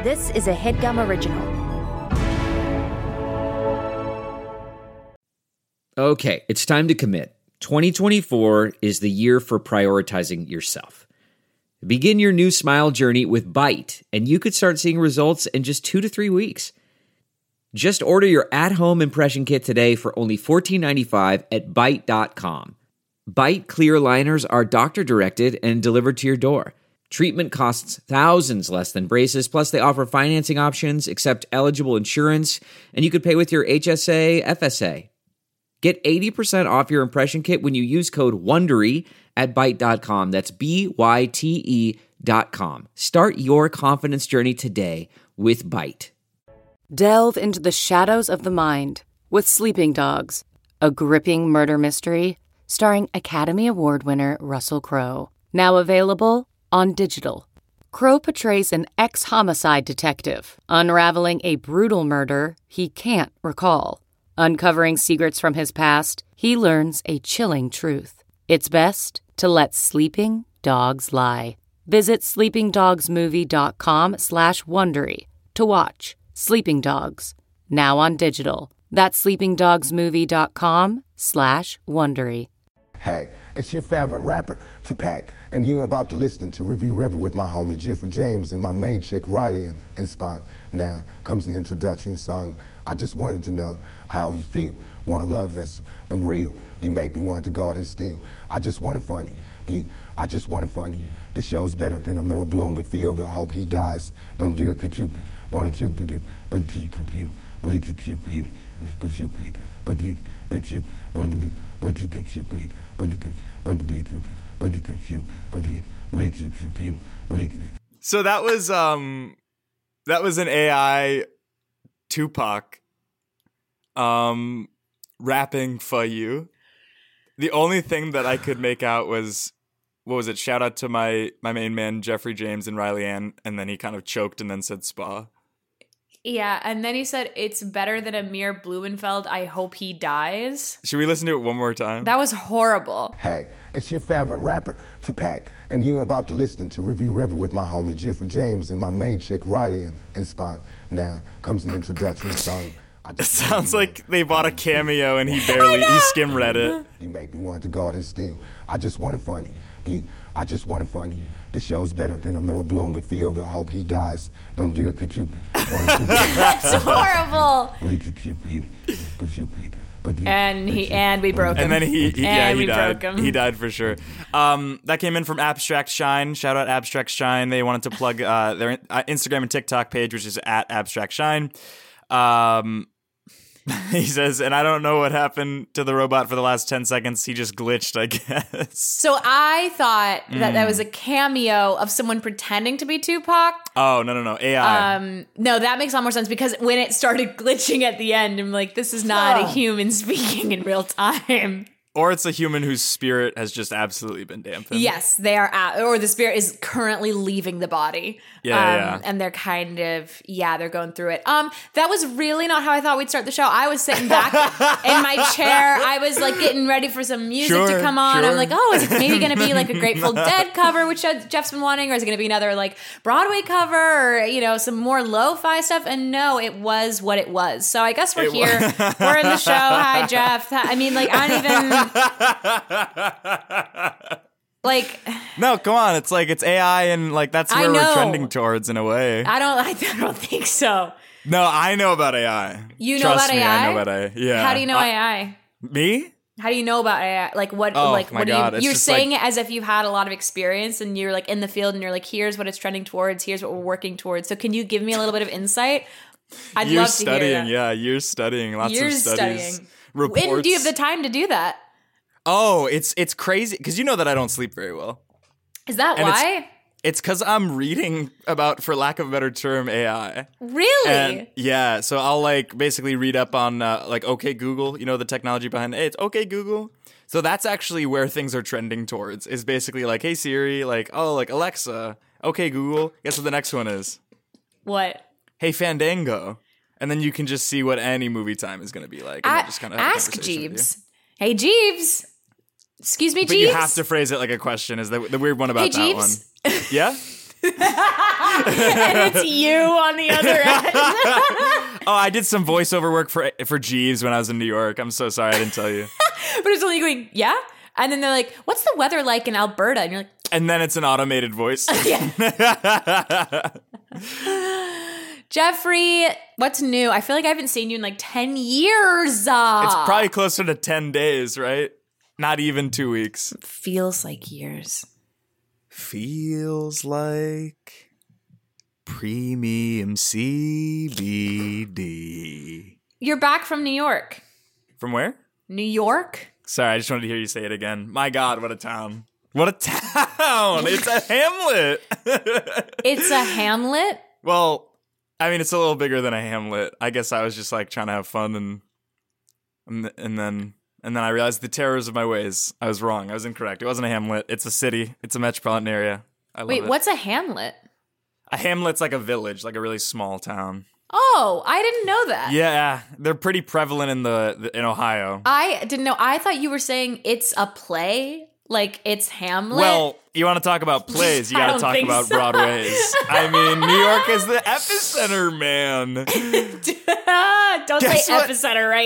This is a HeadGum original. Okay, it's time to commit. 2024 is the year for prioritizing yourself. Begin your new smile journey with Byte, and you could start seeing results in just 2 to 3 weeks. Just order your at-home impression kit today for only $14.95 at Byte.com. Byte clear liners are doctor-directed and delivered to your door. Treatment costs thousands less than braces, plus they offer financing options, accept eligible insurance, and you could pay with your HSA, FSA. Get 80% off your impression kit when you use code WONDERY at Byte.com. That's BYTE.com. Start your confidence journey today with Byte. Delve into the shadows of the mind with Sleeping Dogs, a gripping murder mystery starring Academy Award winner Russell Crowe. Now available on digital. Crowe portrays an ex-homicide detective unraveling a brutal murder he can't recall. Uncovering secrets from his past, he learns a chilling truth. It's best to let sleeping dogs lie. Visit sleepingdogsmovie.com/Wondery to watch Sleeping Dogs, now on digital. That's sleepingdogsmovie.com/Wondery. Hey, it's your favorite rapper, Tupac, and you're about to listen to Review Rebel with my homie Jeffrey James and my main chick Riley and Spot. Now comes the introduction song. I just wanted to know how you feel. Want love that's unreal. You make me want to guard and steal. I just want it funny. I just want it funny. The show's better than a Noah Bloom with Field. I hope he dies. Don't do it to you. Want to do it, but you could you. But you could you. But you could. But you could you. But you could you. But you could. But you could. But you could you. But you could. So that was an AI Tupac rapping for you. The only thing that I could make out was, what was it? Shout out to my main man Jeffrey James and Riley Ann, and then he kind of choked and then said spa. Yeah, and then he said, it's better than Amir Blumenfeld. I hope he dies. Should we listen to it one more time? That was horrible. Hey, it's your favorite rapper, Tupac, and you're about to listen to Review Rebel with my homie Jeffrey James and my main chick Riley and Spot. Now comes an introduction song. It sounds like they bought a cameo and he skim read it. You make me want to guard and steal. I just want it funny. I just want it funny. The show's better than a Noah Bloom with Field. I hope he dies. Don't do it to you. That's horrible. And we broke him. And then he died. Broke him. He died for sure. That came in from Abstract Shine. Shout out Abstract Shine. They wanted to plug their Instagram and TikTok page, which is at Abstract Shine. He says, and I don't know what happened to the robot for the last 10 seconds. He just glitched, I guess. So I thought that was a cameo of someone pretending to be Tupac. Oh, no. AI. No, that makes a lot more sense because when it started glitching at the end, I'm like, this is not a human speaking in real time. Or it's a human whose spirit has just absolutely been dampened. Yes, they are, or the spirit is currently leaving the body. Yeah. And they're kind of, they're going through it. That was really not how I thought we'd start the show. I was sitting back in my chair. I was like getting ready for some music to come on. Sure. I'm like, oh, is it maybe going to be like a Grateful Dead cover, which Jeff's been wanting, or is it going to be another like Broadway cover, or some more lo-fi stuff? And no, it was what it was. So I guess we're here. We're in the show. Hi, Jeff. I mean, like, I don't even. Like, no, come on. It's like, it's AI and like that's where we're trending towards in a way. I don't think so. No, I know about AI. You know Trust about me, AI? I know about AI. Yeah. How do you know AI? Me? How do you know about AI? Like what? Oh, like my what do God. you? It's You're just saying like, it as if you've had a lot of experience and you're like in the field and you're like, here's what it's trending towards. Here's what we're working towards. So can you give me a little bit of insight? I'd love to hear that. Yeah, you're studying. Lots of studies. Reports. When do you have the time to do that? Oh, it's crazy because you know that I don't sleep very well. Is that why? It's because I'm reading about, for lack of a better term, AI. Really? And yeah, so I'll like basically read up on like OK Google, the technology behind it. Hey, it's OK Google. So that's actually where things are trending towards, is basically like, hey Siri, like, oh, like Alexa, OK Google, guess what the next one is? What? Hey Fandango. And then you can just see what any movie time is going to be like. And just kind of ask Jeeves. Hey Jeeves. Excuse me, but Jeeves? You have to phrase it like a question, is the weird one about hey, that Jeeves? one. Yeah? And it's you on the other end. Oh, I did some voiceover work for Jeeves when I was in New York. I'm so sorry I didn't tell you. But it's only going, yeah? And then they're like, what's the weather like in Alberta? And you're like, And then it's an automated voice. Jeffrey, what's new? I feel like I haven't seen you in like 10 years. It's probably closer to 10 days, right? Not even 2 weeks. Feels like years. Feels like premium CBD. You're back from New York. From where? New York? Sorry, I just wanted to hear you say it again. My God, what a town. What a town. It's a hamlet. It's a hamlet? Well, I mean, it's a little bigger than a hamlet. I guess I was just like trying to have fun and then I realized the terrors of my ways. I was wrong. I was incorrect. It wasn't a hamlet. It's a city. It's a metropolitan area. I love Wait, it. what's a hamlet? A hamlet's like a village, like a really small town. Oh, I didn't know that. Yeah, they're pretty prevalent in Ohio. I didn't know. I thought you were saying it's a play, like it's Hamlet. Well, you want to talk about plays, you I got to don't talk think about so. Broadways. I mean, New York is the epicenter, man. Don't Guess say what? epicenter right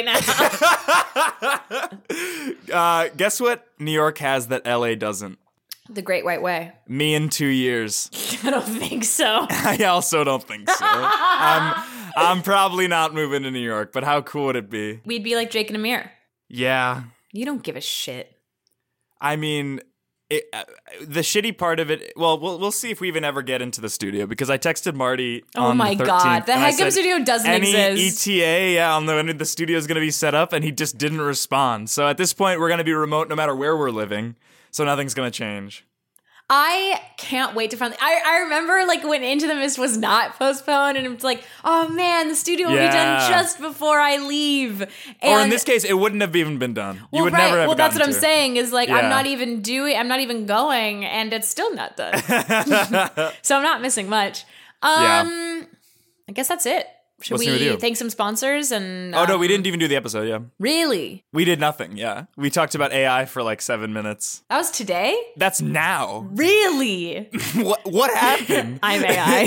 now. Guess what New York has that LA doesn't? The Great White Way. Me in 2 years. I don't think so. I also don't think so. I'm probably not moving to New York, but how cool would it be? We'd be like Jake and Amir. Yeah. You don't give a shit. I mean, the shitty part of it, well, we'll see if we even ever get into the studio, because I texted Marty Oh on my the 13th, God. The and I Headgum said, studio doesn't any exist. ETA, yeah, on when the studio is going to be set up, and he just didn't respond. So at this point, we're going to be remote no matter where we're living, so nothing's going to change. I can't wait to finally. I remember like when Into the Mist was not postponed, and it's like, oh man, the studio will be done Yeah. just before I leave. And, Or in this case, it wouldn't have even been done. well, You would right. never have Well, that's what gotten I'm to. saying is like Yeah. I'm not even going, and it's still not done. So I'm not missing much. Yeah. I guess that's it. Should What's new with we you? thank some sponsors and? Oh, no, we didn't even do the episode, yeah. Really? We did nothing, yeah. We talked about AI for like 7 minutes. That was today? That's now. Really? What happened? I'm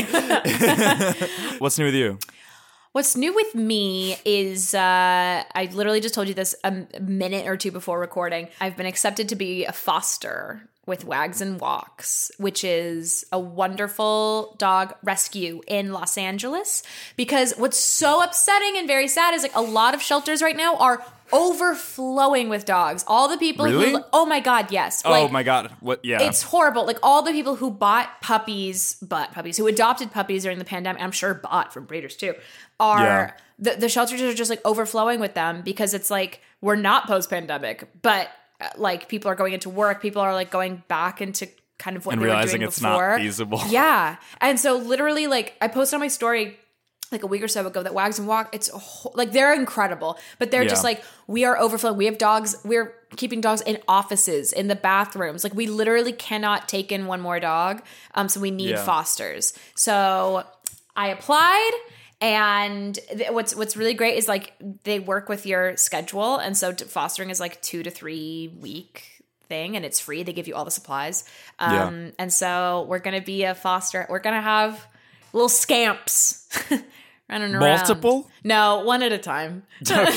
AI. What's new with you? What's new with me is I literally just told you this a minute or two before recording. I've been accepted to be a foster with Wags and Walks, which is a wonderful dog rescue in Los Angeles. Because what's so upsetting and very sad is like a lot of shelters right now are overflowing with dogs. All the people Really? who, oh my God, yes. Oh Like, my God. What? Yeah. it's horrible. Like all the people who bought puppies, who adopted puppies during the pandemic, I'm sure bought from breeders too, are the shelters are just like overflowing with them because it's like we're not post-pandemic, but like people are going into work, people are like going back into kind of what And they were realizing doing it's before. not feasible. Yeah. And so literally like I posted on my story like a week or so ago that Wags and Walk, like they're incredible, but they're just Yeah. like, we are overflowing. We have dogs. We're keeping dogs in offices, in the bathrooms. Like we literally cannot take in one more dog. So we need Yeah. fosters. So I applied. And what's really great is like they work with your schedule. And so fostering is like 2 to 3 week thing and it's free. They give you all the supplies. And so we're going to be a foster. We're going to have little scamps running around. Multiple? No, one at a time. But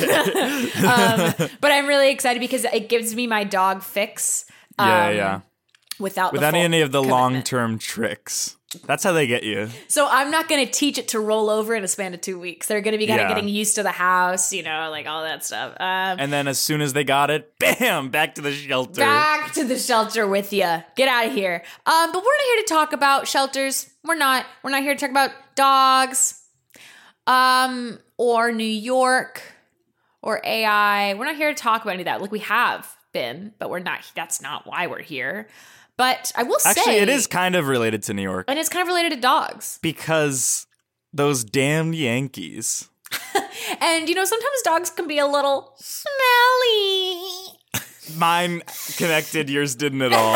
I'm really excited because it gives me my dog fix. Yeah. Without Without the full any of the commitment. long-term tricks. That's how they get you. So I'm not going to teach it to roll over in a span of 2 weeks. They're going to be kind of Yeah. getting used to the house, like all that stuff. And then as soon as they got it, bam, back to the shelter. Back to the shelter with you. Get out of here. But we're not here to talk about shelters. We're not here to talk about dogs, or New York, or AI. We're not here to talk about any of that. Like we have been, but we're not. That's not why we're here. But I will say, Actually, it is kind of related to New York. and it's kind of related to dogs. Because those damn Yankees. And sometimes dogs can be a little smelly. Mine connected, yours didn't at all.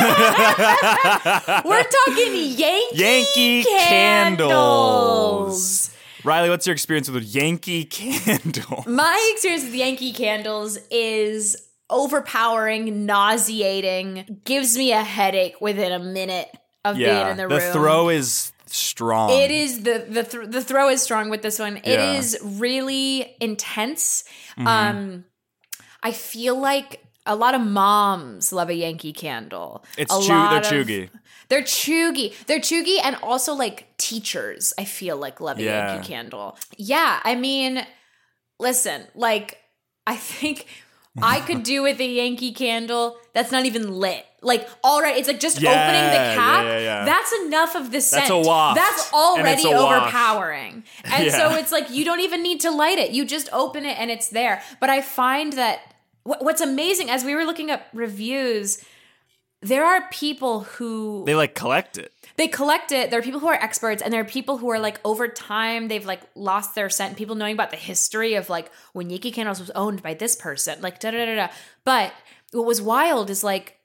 We're talking Yankee candles. Riley, what's your experience with Yankee Candle? My experience with Yankee candles is overpowering, nauseating, gives me a headache within a minute. of being in the room. The throw is strong. It is the throw is strong with this one. It Yeah. is really intense. Mm-hmm. I feel like a lot of moms love a Yankee Candle. They're chuggy. They're chuggy, and also like teachers, I feel like love a Yeah. Yankee Candle. Yeah, I mean, listen, like I think I could do with a Yankee Candle that's not even lit. Like, all right, it's like just opening the cap. Yeah. That's enough of the scent. a waft. That's And already it's a waft. overpowering. And Yeah. so it's like you don't even need to light it. You just open it and it's there. But I find that what's amazing, as we were looking up reviews, there are people who They like collect it. they collect it. There are people who are experts, and there are people who are like, over time, they've like lost their scent. People knowing about the history of like when Yankee Candles was owned by this person, like da da da da. But what was wild is like,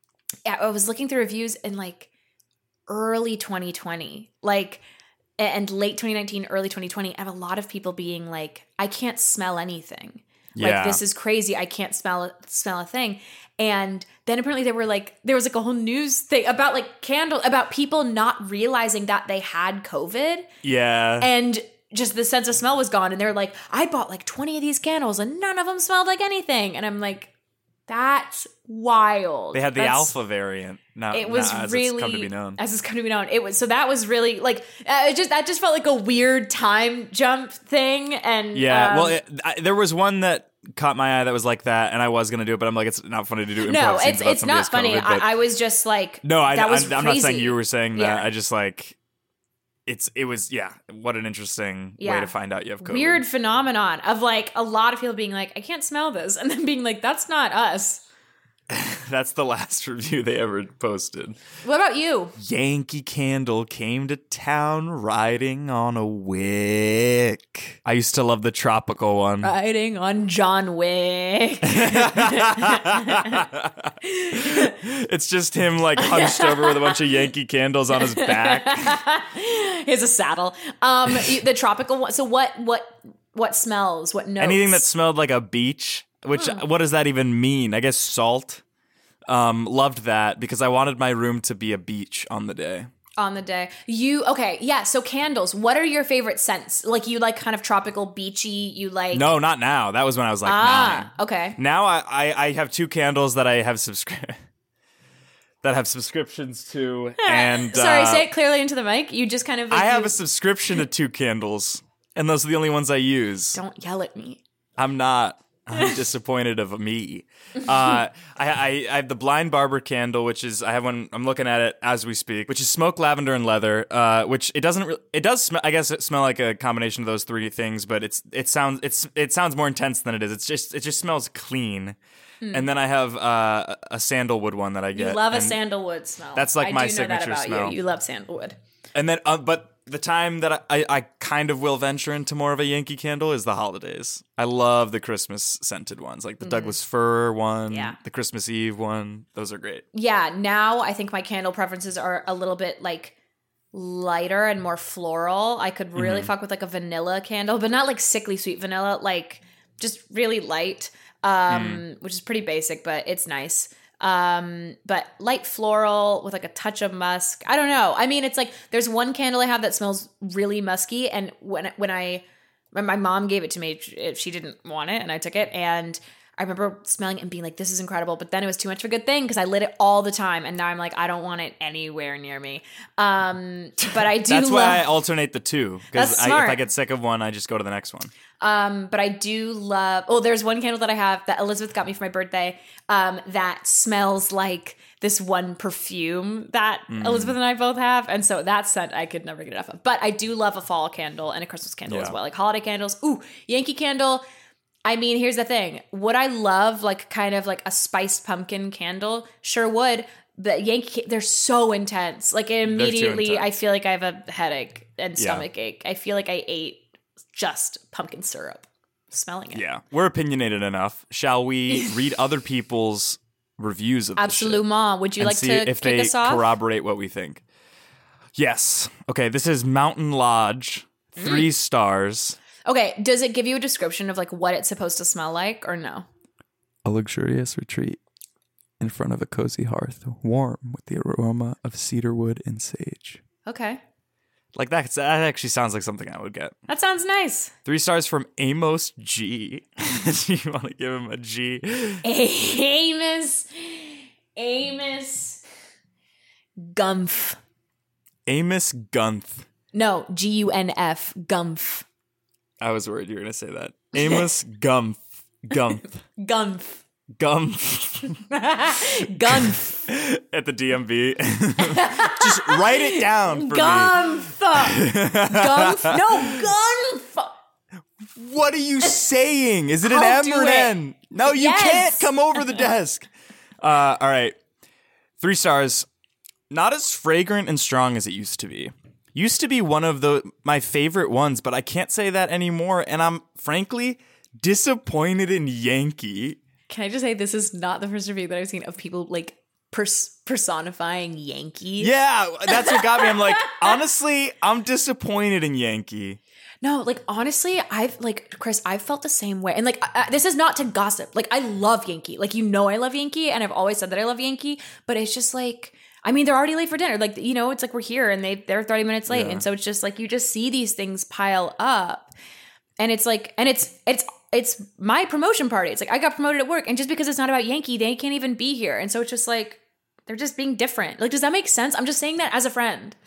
I was looking through reviews in like early 2020, like, and late 2019, early 2020. I have a lot of people being like, I can't smell anything. Yeah. Like, this is crazy. I can't smell a thing. And then apparently there was like a whole news thing about like about people not realizing that they had COVID, Yeah. and just the sense of smell was gone. And they're like, I bought like 20 of these candles and none of them smelled like anything. And I'm like, that's wild. They had the That's- alpha variant. It was as really it's come to be known. As it's come to be known. It was, so that was really like that just felt like a weird time jump thing. And Yeah. There was one that caught my eye that was like that, and I was gonna do it, but I'm like, it's not funny to do. no, improv scenes about it's not somebody funny. has COVID, but- I was just like, No, that was I'm not saying crazy. you were saying that. Yeah. I just like it was what an interesting way Yeah. to find out you have COVID. Weird phenomenon of like a lot of people being like, I can't smell this, and then being like, that's not us. That's the last review they ever posted. What about you? Yankee Candle came to town riding on a wick. I used to love the tropical one. Riding on John Wick. It's just him like hunched over with a bunch of Yankee Candles on his back. Here's a saddle. The tropical one. So what smells? What notes? Anything that smelled like a beach. Which, what does that even mean? I guess salt. Loved that because I wanted my room to be a beach on the day. on the day. So candles. What are your favorite scents? Like, you like kind of tropical, beachy, you like... No, not now. That was when I was like 9. Okay. Now I have 2 candles that I have subscriptions to, and Sorry, say it clearly into the mic. You just kind of... Like, I have a subscription to 2 candles, and those are the only ones I use. Don't yell at me. I'm not. I'm disappointed of me. I have the Blind Barber candle, which is I have one. I'm looking at it as we speak, which is smoke, lavender, and leather. Which it doesn't. It does smell. I guess it smell like a combination of those 3 things, but it sounds more intense than it is. It just smells clean. And then I have a sandalwood one that I get. You love a and sandalwood smell. That's like I my do know that signature about smell. You love sandalwood. And then, but the time that I kind of will venture into more of a Yankee Candle is the holidays. I love the Christmas scented ones, like the Douglas Fir one, Yeah. the Christmas Eve one. Those are great. Yeah, now I think my candle preferences are a little bit like lighter and more floral. I could really fuck with like a vanilla candle, but not like sickly sweet vanilla, like just really light, which is pretty basic, but it's nice. But light floral with like a touch of musk. I don't know. I mean, it's like there's one candle I have that smells really musky, and when my mom gave it to me, she didn't want it, and I took it, and I remember smelling it and being like, this is incredible. But then it was too much of a good thing because I lit it all the time, and now I'm like, I don't want it anywhere near me. But I do. That's why I alternate the 2 because That's if smart. I get sick of one, I just go to the next one. But I do love. Oh, there's one candle that I have that Elizabeth got me for my birthday. That smells like this one perfume that Elizabeth and I both have, and so that scent I could never get enough of. But I do love a fall candle and a Christmas candle as well, like holiday candles. Ooh, Yankee Candle. I mean, here's the thing. Would I love like kind of like a spiced pumpkin candle? Sure would. But they're so intense. Like immediately, intense. I feel like I have a headache and stomach ache. I feel like I ate just pumpkin syrup, smelling it. Yeah, we're opinionated enough. Shall we read other people's reviews of this shit? Absolument. Would you And like see to if kick they us off? corroborate what we think? Yes. Okay, this is Mountain Lodge, 3 stars. Okay, does it give you a description of like what it's supposed to smell like or no? A luxurious retreat. in front of a cozy hearth, warm with the aroma of cedar wood and sage. Okay. Like that actually sounds like something I would get. That sounds nice. 3 stars from Amos G. Do you want to give him a G? Amos Gumph. Amos Gunth. No, Gunf. Gumph. I was worried you were going to say that. Amos Gumph. Gumph. Gumph. Gumph. Gumph. At the DMV. Just write it down for Gumph. Gumph. No, Gumph. me. What are you saying? Is it an I'll M or an do it. N? No, you Yes. can't come over the desk. All right. 3 stars. Not as fragrant and strong as it used to be. Used to be one of my favorite ones, but I can't say that anymore. And I'm frankly disappointed in Yankee. Can I just say this is not the first review that I've seen of people like personifying Yankee? Yeah, that's what got me. I'm like, honestly, I'm disappointed in Yankee. No, like honestly, Chris, I've felt the same way. And like, this is not to gossip. Like, I love Yankee. Like, I love Yankee, and I've always said that I love Yankee. But it's just like, I mean, they're already late for dinner. Like, it's like we're here and they're 30 minutes late, and so it's just like you just see these things pile up, and it's like, and it's my promotion party. It's like I got promoted at work, and just because it's not about Yankee, they can't even be here, and so it's just like they're just being different. Like, does that make sense? I'm just saying that as a friend.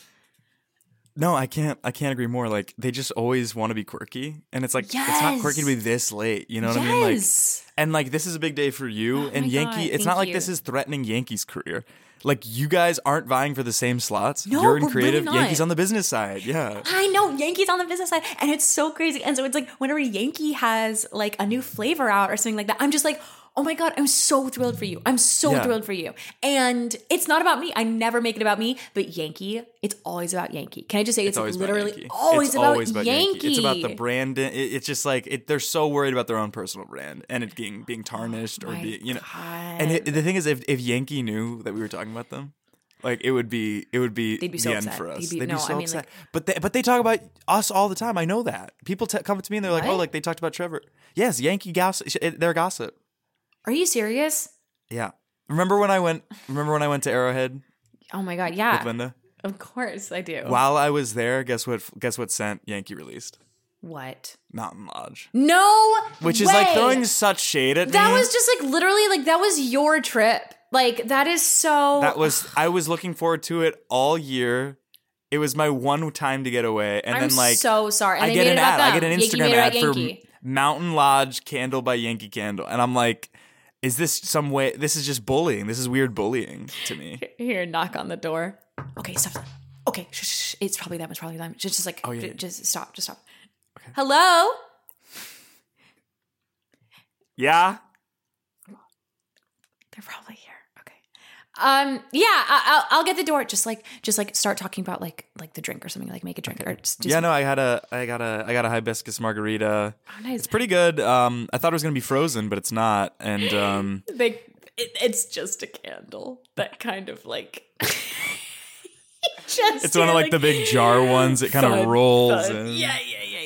No, I can't agree more. Like, they just always want to be quirky, and it's like it's not quirky to be this late. You know what I mean? Like, and like this is a big day for you and my Yankee. God, It's not thank like you. this is threatening Yankee's career. Like, you guys aren't vying for the same slots. No, You're in we're creative. really not. Yankee's on the business side. Yeah. I know Yankee's on the business side, and it's so crazy. And so it's like whenever Yankee has like a new flavor out or something like that, I'm just like, oh my God, I'm so thrilled for you. I'm so Yeah. thrilled for you. And it's not about me. I never make it about me, but Yankee, it's always about Yankee. Can I just say it's always literally about Yankee. always It's about always about Yankee. It's about the brand. It's just like they're so worried about their own personal brand and it being tarnished or my being, you know. God. And the thing is, if Yankee knew that we were talking about them, like it would be They'd be the so end upset. for us. They'd be- They'd be no, so I mean, upset. like- But they talk about us all the time. I know that people come up to me and they're like, What? oh, like they talked about Trevor. Yes, Yankee gossip. They're gossip. Are you serious? Yeah. Remember when I went to Arrowhead Oh my God, yeah. with Linda? Of course I do. While I was there, guess what scent Yankee released? What? Mountain Lodge. No Which is way. like throwing such shade at me. That was just like literally like that was your trip. Like that is so. I was looking forward to it all year. It was my one time to get away, and I'm then like so sorry. And I they get made an it about ad. I them. get an Yankee Instagram made it ad about for Yankee. Mountain Lodge Candle by Yankee Candle, and I'm like, is this some way? This is just bullying. This is weird bullying to me. Here, knock on the door. Okay, stop. Okay, shh. It's probably them. It's probably them. Just like, Oh, yeah. just stop. Just stop. Okay. Hello. Yeah. They're probably here. Okay. Yeah. I'll get the door. Just like start talking about like the drink or something. Like make a drink or just Yeah, no, I got a hibiscus margarita. Oh, nice. It's pretty good. I thought it was gonna be frozen, but it's not. And It's just a candle that kind of like. it's one of like the big jar ones. It kind of rolls. Thud. And Yeah.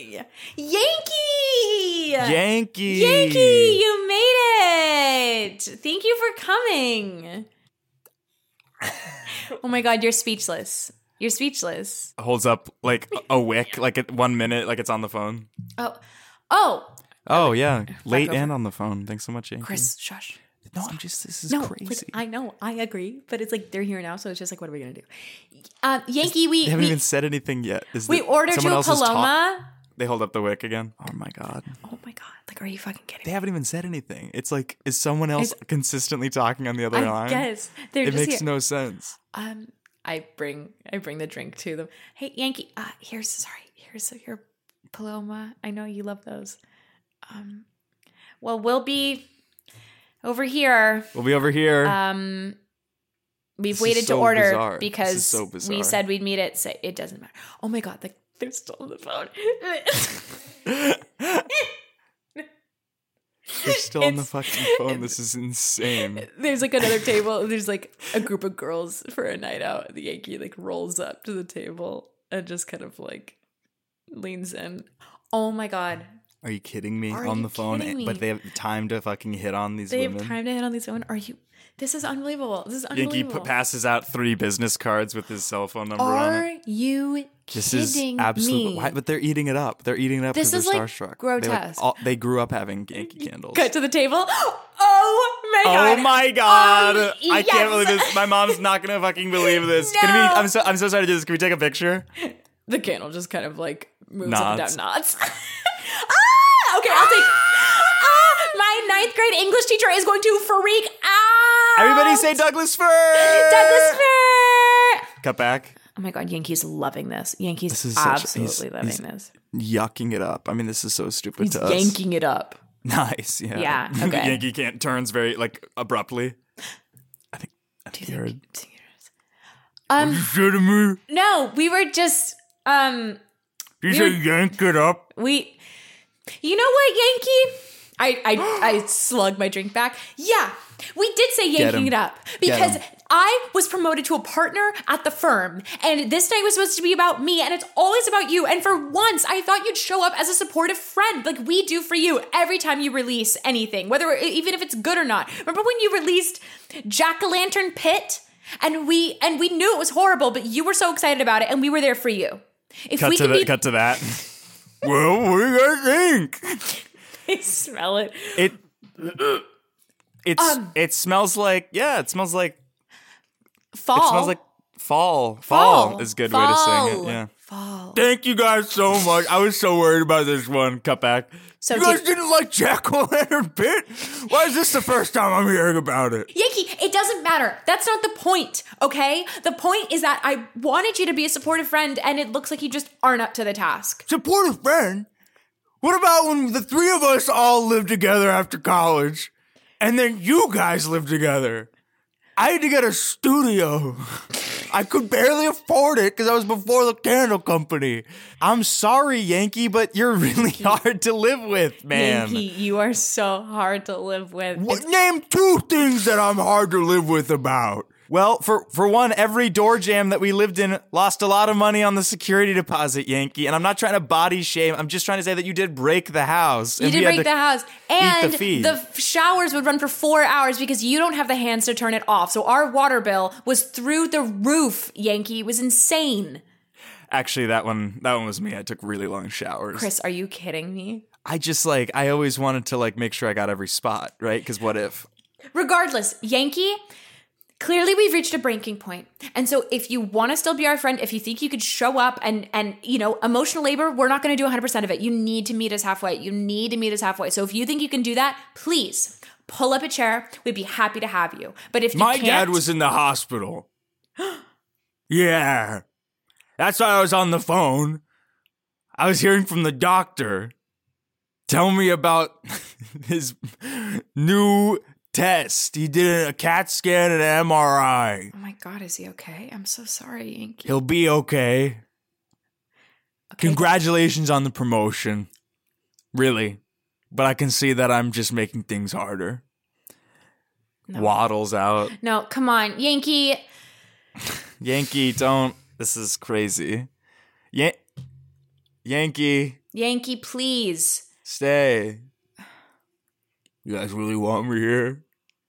Yankee! Yankee. You made it! Thank you for coming. Oh my God, you're speechless. You're speechless. Holds up like a wick, like at 1 minute, like it's on the phone. Oh, Oh yeah, late over. and on the phone. Thanks so much, Yankee. Chris, shush. No, this is No, crazy. like, I know, I agree, but it's like they're here now, so it's just like, what are we gonna do? Yankee, They haven't even said anything yet. we ordered you a Paloma. They hold up the wick again. Oh my god. Oh my God, like, are you fucking kidding They me? haven't even said anything. It's like, is someone else consistently talking on the other I line? guess they're It just makes here. no sense. I bring the drink to them. Hey, Yankee, here's your Paloma. I know you love those. Well, we'll be over here. We'll be over here. We've This is waited to so order bizarre. This because is so bizarre. we said we'd meet at. Say it doesn't matter. Oh my God, they're still on the phone. They're still on the it's- fucking phone. This is insane. There's like another table. There's like a group of girls for a night out. The Yankee like rolls up to the table and just kind of like leans in. Oh my God. Are you kidding me? Are On you the phone, kidding me? but they have time to fucking hit on these They women. have time to hit on these women. Are you? This is unbelievable. This is unbelievable. Yankee passes out 3 business cards with his cell phone number on it. Are you This is kidding absolutely. me? But they're eating it up. They're eating it up because This they're is, like, starstruck. grotesque. They grew up having Yankee candles. Cut to the table. Oh my god! Oh my god! I yes. can't believe this. My mom's not gonna fucking believe this. No. Can we? I'm so sorry to do this. Can we take a picture? The candle just kind of like moves Nods. up and down, nods. Okay, I'll take. My 9th grade English teacher is going to freak out. Everybody say Douglas fir. Douglas fir. Cut back. Oh my god, Yankee's loving this. Yankee's This is absolutely loving this. Yucking it up. I mean, this is so stupid He's to us. yanking it up. Nice. Yeah. Yeah, The okay. Yankee can't turns very like abruptly. I think Do you you heard. think? Shit at me. No, we were just You We say were- yank it up. You know what, Yankee? I slug my drink back. Yeah, we did say yanking him. it up Get because him. I was promoted to a partner at the firm, and this night was supposed to be about me, and it's always about you. And for once, I thought you'd show up as a supportive friend, like we do for you every time you release anything, even if it's good or not. Remember when you released Jack-o'-lantern Pit, and we knew it was horrible, but you were so excited about it, and we were there for you. If Cut we to could cut to that. Well, what do you guys think? I smell it. It smells like it smells like Fall. it smells like fall. Fall. Fall is a good way to sing it. Fall. Yeah. Fall. Thank you guys so much. I was so worried about this one. Cut back. So you guys did- didn't like Jack-o'-lantern Pit? Why is this the first time I'm hearing about it? Yankee, it doesn't matter. That's not the point, okay? The point is that I wanted you to be a supportive friend, and it looks like you just aren't up to the task. Supportive friend? What about when the 3 of us all lived together after college, and then you guys lived together? I had to get a studio. I could barely afford it because I was before the candle company. I'm sorry, Yankee, but you're really hard to live with, man. Yankee, you are so hard to live with. Name 2 things that I'm hard to live with about. Well, for one, every door jam that we lived in lost a lot of money on the security deposit, Yankee. And I'm not trying to body shame. I'm just trying to say that you did break the house. You and did we had break to the house. And the feed. the showers would run for 4 hours because you don't have the hands to turn it off. So our water bill was through the roof, Yankee. It was insane. Actually, that one was me. I took really long showers. Chris, are you kidding me? I just I always wanted to make sure I got every spot, right? Because what if? Regardless, Yankee, clearly we've reached a breaking point. And so if you want to still be our friend, if you think you could show up and emotional labor, we're not going to do 100% of it. You need to meet us halfway. So if you think you can do that, please pull up a chair. We'd be happy to have you. But if you My can't, dad was in the hospital. Yeah. That's why I was on the phone. I was hearing from the doctor. Tell me about his new test. He did a CAT scan and an MRI. Oh my God, is he okay? I'm so sorry, Yankee. He'll be okay. Okay. Congratulations on the promotion. Really. But I can see that I'm just making things harder. No. Waddles out. No, come on, Yankee. Yankee, don't. This is crazy. Yankee, Yankee, please. stay. You guys really want me here?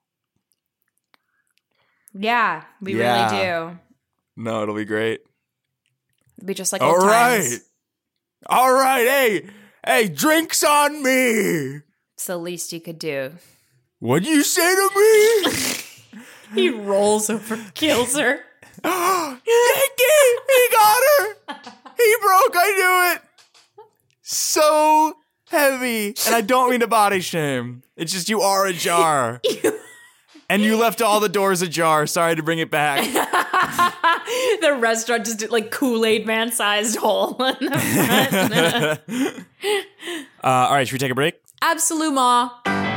Yeah, we Yeah. really do. No, it'll be great. It'd be just like All old right. times. All right. Hey, drinks on me. It's the least you could do. What'd you say to me? He rolls over, kills her. Yankee, he got her. He broke. I knew it. So heavy. And I don't mean to body shame. It's just you are a jar. And you left all the doors ajar. Sorry to bring it back. The restaurant just did like Kool-Aid man-sized hole in the front. All right, should we take a break? Absolument.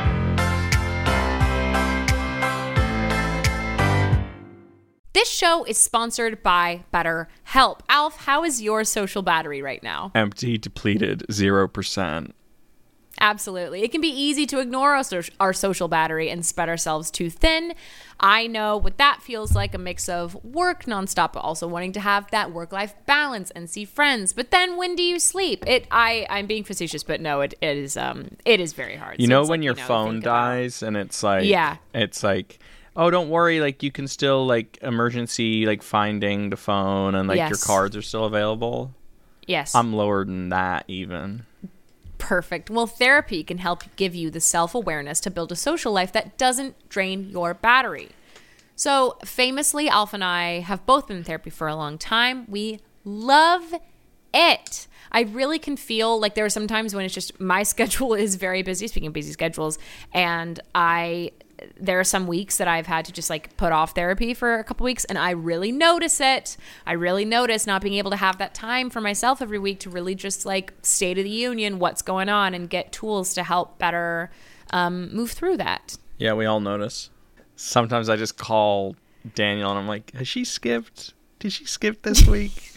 This show is sponsored by BetterHelp. Alf, how is your social battery right now? Empty, depleted, 0%. Absolutely. It can be easy to ignore our social battery and spread ourselves too thin. I know what that feels like, a mix of work nonstop, but also wanting to have that work-life balance and see friends. But then when do you sleep? I'm being facetious, but no, it is very hard. You know when your phone dies and it's like, oh, don't worry, like you can still like emergency like finding the phone and like your cards are still available. Yes. I'm lower than that even. Perfect. Well, therapy can help give you the self-awareness to build a social life that doesn't drain your battery. So famously, Alf and I have both been in therapy for a long time. We love it. I really can feel like there are some times when it's just my schedule is very busy, speaking of busy schedules, and there are some weeks that I've had to just like put off therapy for a couple weeks, and I really notice it. I really notice not being able to have that time for myself every week to really just like state of the union, what's going on, and get tools to help better move through that. Yeah, we all notice. Sometimes I just call Daniel and I'm like, has she skipped? Did she skip this week?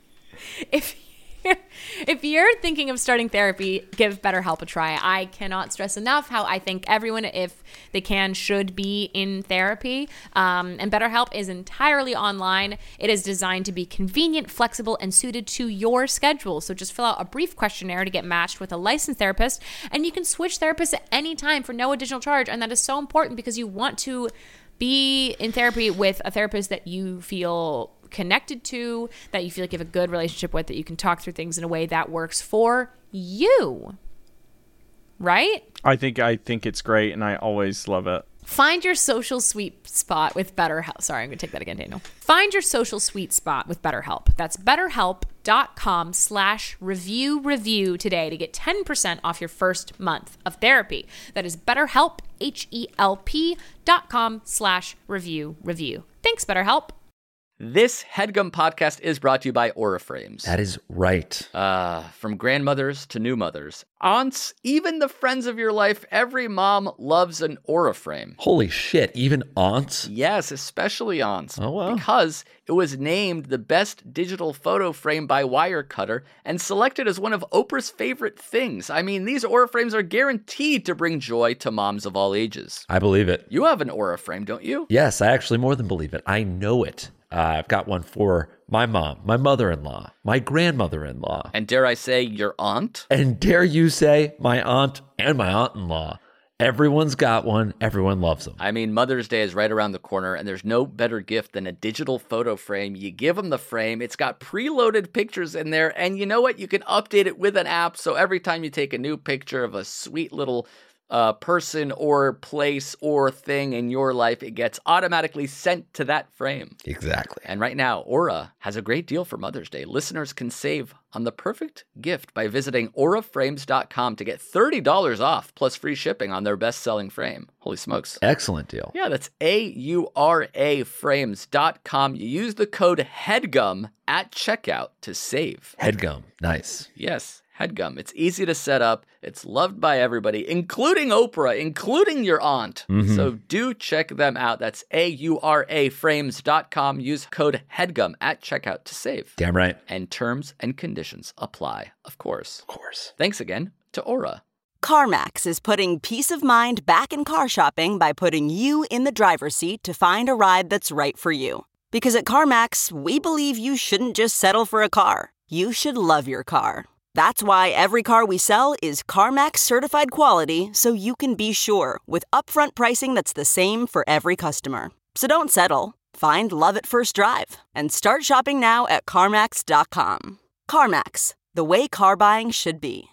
If you're thinking of starting therapy, give BetterHelp a try. I cannot stress enough how I think everyone, if they can, should be in therapy. And BetterHelp is entirely online. It is designed to be convenient, flexible, and suited to your schedule. So just fill out a brief questionnaire to get matched with a licensed therapist, and you can switch therapists at any time for no additional charge. And that is so important because you want to be in therapy with a therapist that you feel connected to, that you feel like you have a good relationship with, that you can talk through things in a way that works for you. Right? I think it's great, and I always love it. Find your social sweet spot with BetterHelp. Sorry, I'm going to take that again, Daniel. Find your social sweet spot with BetterHelp. That's BetterHelp.com/review today to get 10% off your first month of therapy. That is BetterHelp, HELP.com/review. Thanks, BetterHelp. This HeadGum podcast is brought to you by Aura Frames. That is right. From grandmothers to new mothers, aunts, even the friends of your life, every mom loves an Aura frame. Holy shit, even aunts? Yes, especially aunts. Oh, wow. Because it was named the best digital photo frame by Wirecutter and selected as one of Oprah's favorite things. I mean, these Aura frames are guaranteed to bring joy to moms of all ages. I believe it. You have an Aura frame, don't you? Yes, I actually more than believe it. I know it. I've got one for my mom, my mother-in-law, my grandmother-in-law. And dare I say, your aunt? And dare you say, my aunt and my aunt-in-law. Everyone's got one. Everyone loves them. I mean, Mother's Day is right around the corner, and there's no better gift than a digital photo frame. You give them the frame. It's got preloaded pictures in there, and you know what? You can update it with an app, so every time you take a new picture of a sweet little person or place or thing in your life, it gets automatically sent to that frame. Exactly. And right now, Aura has a great deal for Mother's Day. Listeners can save on the perfect gift by visiting auraframes.com to get $30 off plus free shipping on their best-selling frame. Holy smokes. Excellent deal. Yeah, that's auraframes.com. You use the code HEADGUM at checkout to save. HEADGUM. Nice. Yes. HeadGum. It's easy to set up. It's loved by everybody, including Oprah, including your aunt. Mm-hmm. So do check them out. That's auraframes.com. Use code HEADGUM at checkout to save. Damn right. And terms and conditions apply, of course. Of course. Thanks again to Aura. CarMax is putting peace of mind back in car shopping by putting you in the driver's seat to find a ride that's right for you. Because at CarMax, we believe you shouldn't just settle for a car. You should love your car. That's why every car we sell is CarMax certified quality, so you can be sure with upfront pricing that's the same for every customer. So don't settle. Find love at first drive and start shopping now at CarMax.com. CarMax, the way car buying should be.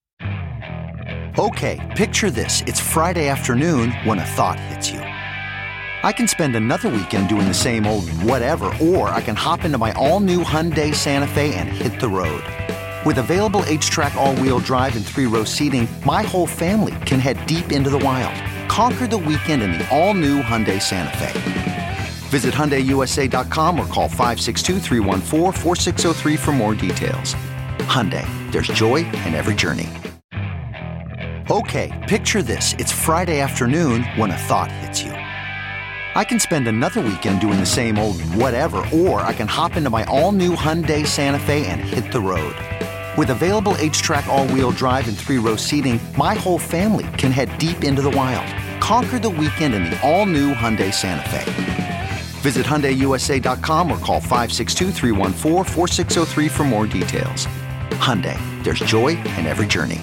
Okay, picture this. It's Friday afternoon when a thought hits you. I can spend another weekend doing the same old whatever, or I can hop into my all-new Hyundai Santa Fe and hit the road. With available H-Track all-wheel drive and 3-row seating, my whole family can head deep into the wild. Conquer the weekend in the all-new Hyundai Santa Fe. Visit HyundaiUSA.com or call 562-314-4603 for more details. Hyundai, there's joy in every journey. Okay, picture this. It's Friday afternoon when a thought hits you. I can spend another weekend doing the same old whatever, or I can hop into my all-new Hyundai Santa Fe and hit the road. With available H-Track all-wheel drive and 3-row seating, my whole family can head deep into the wild. Conquer the weekend in the all-new Hyundai Santa Fe. Visit HyundaiUSA.com or call 562-314-4603 for more details. Hyundai, there's joy in every journey.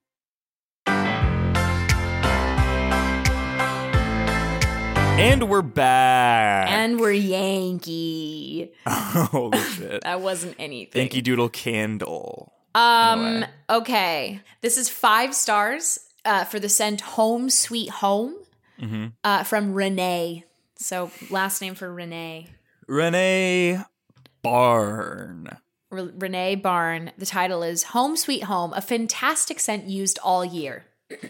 And we're back. And we're Yankee. Holy shit. That wasn't anything. Yankee Doodle Candle. Okay. This is 5 stars for the scent Home Sweet Home from Renee. So last name for Renee. Renee Barn. Renee Barn. The title is Home Sweet Home, a fantastic scent used all year.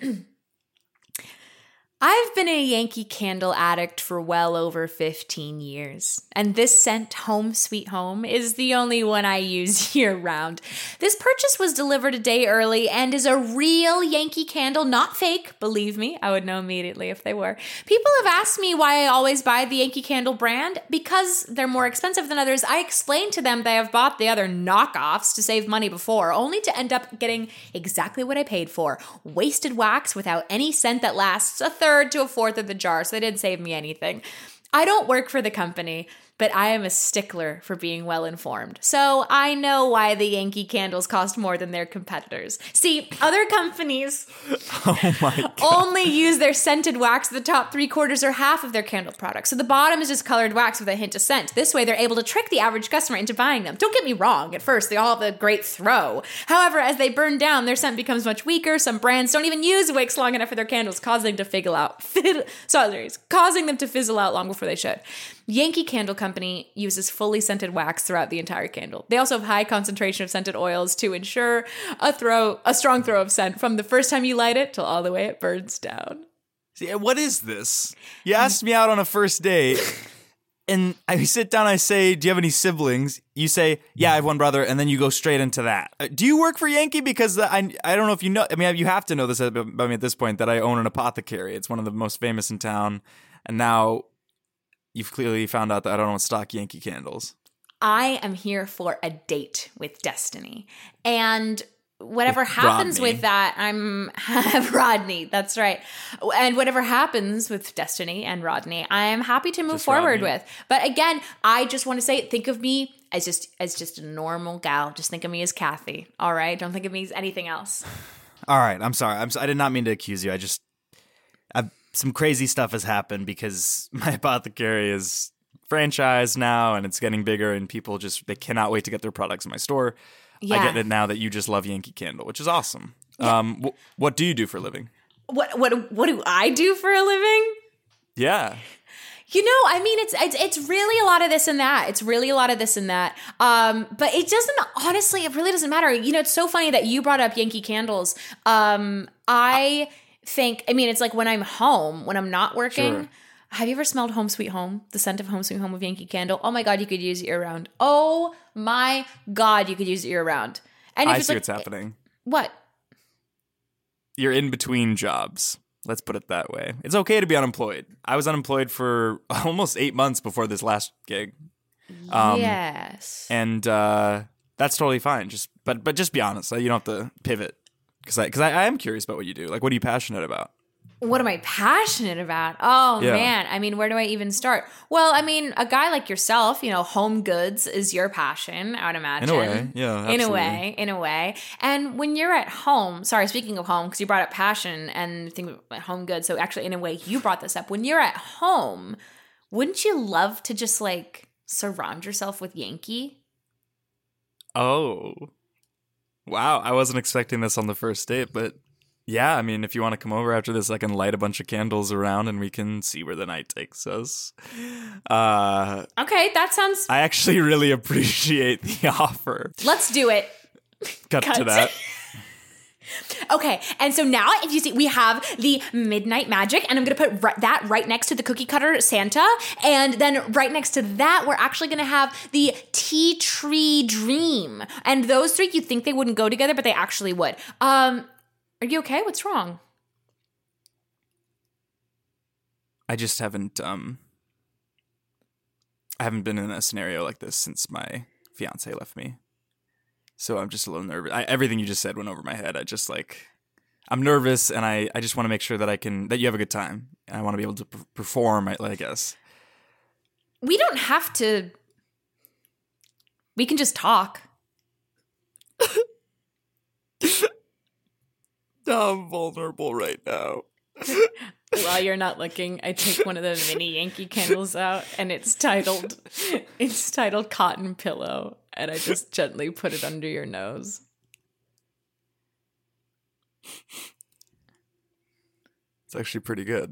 I've been a Yankee Candle addict for well over 15 years, and this scent, Home Sweet Home, is the only one I use year-round. This purchase was delivered a day early and is a real Yankee Candle, not fake, believe me. I would know immediately if they were. People have asked me why I always buy the Yankee Candle brand. Because they're more expensive than others, I explained to them that I have bought the other knockoffs to save money before, only to end up getting exactly what I paid for. Wasted wax without any scent that lasts a third to a fourth of the jar, so they didn't save me anything. I don't work for the company, but I am a stickler for being well informed. So I know why the Yankee Candles cost more than their competitors. See, other companies only use their scented wax the top 3/4 or half of their candle products. So the bottom is just colored wax with a hint of scent. This way they're able to trick the average customer into buying them. Don't get me wrong, at first they all have a great throw. However, as they burn down, their scent becomes much weaker. Some brands don't even use wicks long enough for their candles, causing them to fizzle out long before they should. Yankee Candle Company uses fully scented wax throughout the entire candle. They also have high concentration of scented oils to ensure a strong throw of scent from the first time you light it till all the way it burns down. See, what is this? You asked me out on a first date, and I sit down, I say, do you have any siblings? You say, yeah, I have one brother, and then you go straight into that. Do you work for Yankee? Because I don't know if you know, I mean, you have to know this about me at this point, that I own an apothecary. It's one of the most famous in town, and now you've clearly found out that I don't stock Yankee candles. I am here for a date with Destiny. And whatever happens with that, I'm Rodney. That's right. And whatever happens with Destiny and Rodney, I am happy to move forward with. But again, I just want to say, think of me as just a normal gal. Just think of me as Kathy. All right? Don't think of me as anything else. All right. I'm sorry. I did not mean to accuse you. Some crazy stuff has happened because my apothecary is franchised now and it's getting bigger and people they cannot wait to get their products in my store. Yeah. I get it now that you just love Yankee Candle, which is awesome. Yeah. What do you do for a living? What do I do for a living? Yeah. You know, I mean, it's really a lot of this and that. It's really a lot of this and that. But it really doesn't matter. You know, it's so funny that you brought up Yankee Candles. It's like when I'm home, when I'm not working. Sure. Have you ever smelled Home Sweet Home? The scent of Home Sweet Home of Yankee Candle? Oh my God, you could use it year round. Oh my God, you could use it year round. And I see what's happening. What? You're in between jobs. Let's put it that way. It's okay to be unemployed. I was unemployed for almost 8 months before this last gig. Yes. And that's totally fine. But just be honest. You don't have to pivot. Because I am curious about what you do. Like, what are you passionate about? What am I passionate about? Oh, yeah. Man. I mean, where do I even start? Well, I mean, a guy like yourself, you know, home goods is your passion, I would imagine. In a way, yeah. Absolutely. In a way. And when you're at home, sorry, speaking of home, because you brought up passion and think about home goods. So actually, in a way, you brought this up. When you're at home, wouldn't you love to just like surround yourself with Yankee? Oh. Wow, I wasn't expecting this on the first date, but yeah, I mean, if you want to come over after this, I can light a bunch of candles around and we can see where the night takes us. Okay, that sounds... I actually really appreciate the offer. Let's do it. Cut to that. Okay, and so now, if you see, we have the Midnight Magic, and I'm going to put that right next to the cookie cutter Santa, and then right next to that, we're actually going to have the Tea Tree Dream. And those three, you'd think they wouldn't go together, but they actually would. Are you okay? What's wrong? I just haven't, I haven't been in a scenario like this since my fiance left me. So I'm just a little nervous. Everything you just said went over my head. I'm nervous, and I just want to make sure that you have a good time. I want to be able to perform, I guess. We don't have to. We can just talk. I'm vulnerable right now. While you're not looking, I take one of the mini Yankee candles out, and it's titled Cotton Pillow, and I just gently put it under your nose. It's actually pretty good.